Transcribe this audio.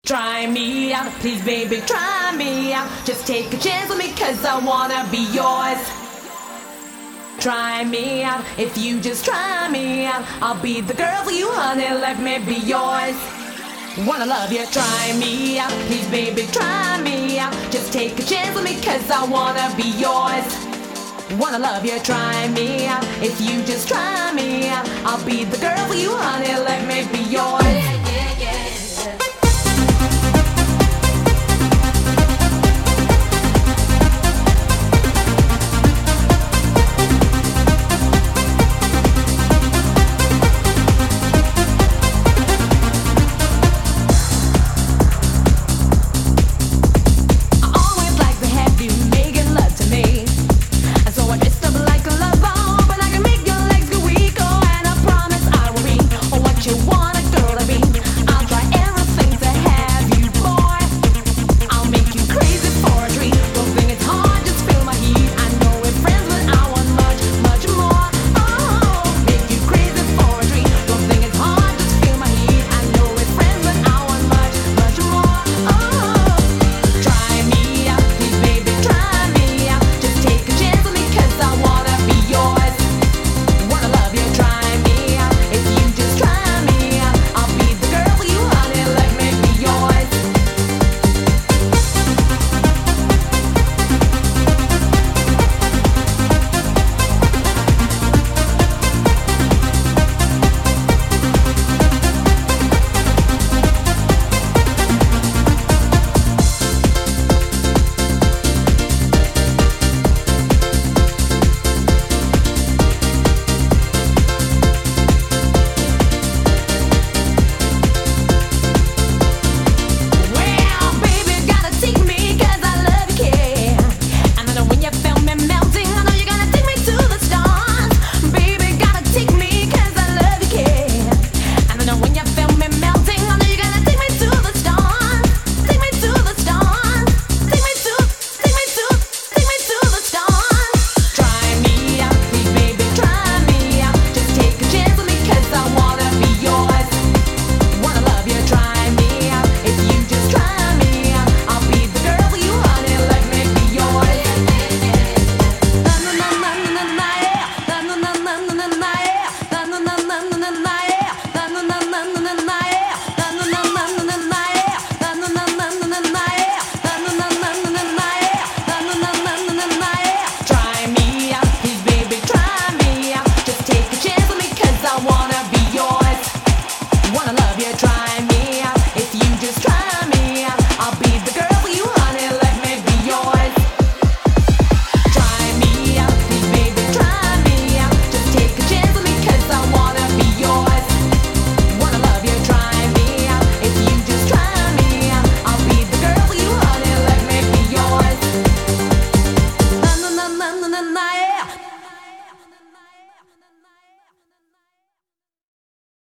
Try me out, please baby, try me out. Just take a chance with me, cause I wanna be yours. Try me out, if you just try me out, I'll be the girl for you, honey, let me be yours. Wanna love you, try me out, please baby, try me out. Just take a chance with me, cause I wanna be yours. Wanna love you, try me out, if you just try me out, I'll be the girl for you, honey, let me be yours.